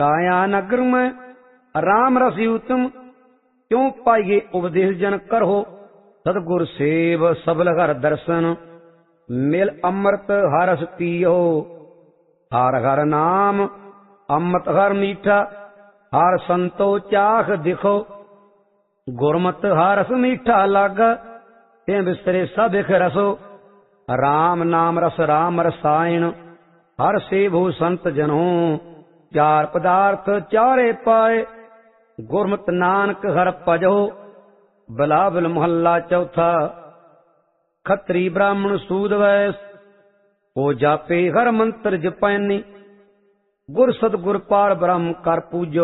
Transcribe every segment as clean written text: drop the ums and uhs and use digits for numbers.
काया नगर में राम रस उत्तम, क्यों पाइये उपदेश जन करहो। सतगुर सेव सबल हर दर्शन, मिल अमृत हरस पियो। हर हर नाम अमृत हर मीठा, हर संतो चाख दिखो। गुरमत हरस मीठा लागा, ते बिस्तरे सबिख रसो। राम नाम रस राम रसायन, हर सेवो संत जनो। चार पदार्थ चारे पाए, गुरमत नानक हर भजो। बिलावल मोहल्ला चौथा। खत्री ब्राह्मण सूद वैस, ओ जापे हर मंत्र जपैनी। गुर सतगुर पार ब्रह्म कर पूजो,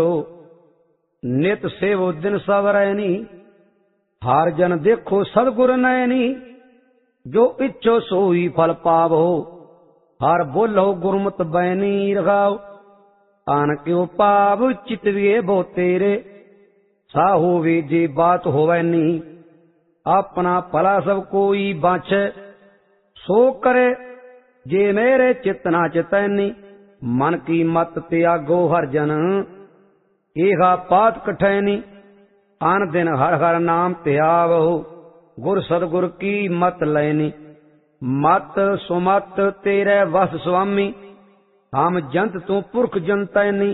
नित सेवो दिन सवरैनी। हार जन देखो सतगुर नैनी, जो इच्छो सोई फल पावो। हर बोलो गुरमत बैनी रखाओ, आन क्यों पाव चितविए बो तेरे। साहो वे जे बात होवैनी, अपना भला सब कोई बाछे। सो करे जे मेरे चित ना चितैनी, मन की मत त्यागो हर जन। एहा पात कठैनी, आन दिन हर हर नाम त्यावो। गुर सतगुर की मत लैनी, मत सुमत तेरे वस स्वामी। हम जंत तू पुरख जनतैनी,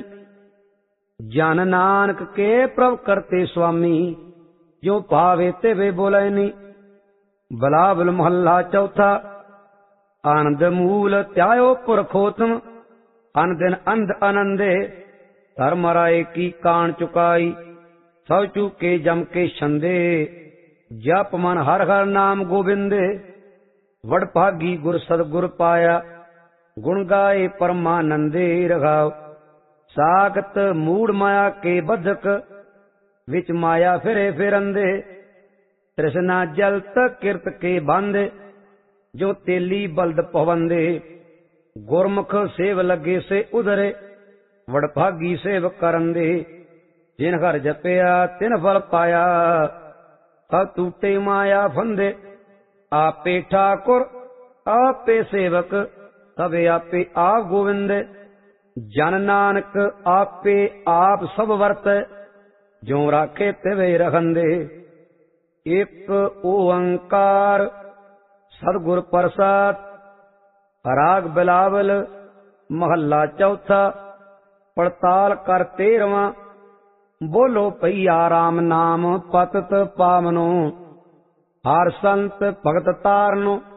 जन नानक के प्रभ करते स्वामी। जो भावे तेवे बोलैनी। बिलावल मोहल्ला चौथा। आनंद मूल त्यायो पुरखोत्तम, अन दिन अंध आनंदे। धर्म राय की कान चुकाई, सब चूके जम के छंदे। जप मन हर हर नाम गोविंदे, वड भागी गुर सतगुर पाया। गुण गाए परमानंदे रघाव। सागत मूड माया के बधक, विच माया फिरे फिरंदे। तृष्णा जलत किरत के बांधे, जो तेली बल्द पवंदे। गुरमुख सेव लगे से उधरे, वडभागी सेव करंदे। जिन घर जपया तिन फल पाया, सब टूटे माया फंदे। आपे ठाकुर आपे सेवक, तबे आपे आप गोविंद। जन नानक आपे आप सब वर्त, जो राखे तिवे रखंदे। एक ओंकार सतगुर प्रसाद। राग बिलावल महला चौथा। पड़ताल कर 13वां। बोलो पैया राम नाम पतत पावनो। हर संत भगत तारनो,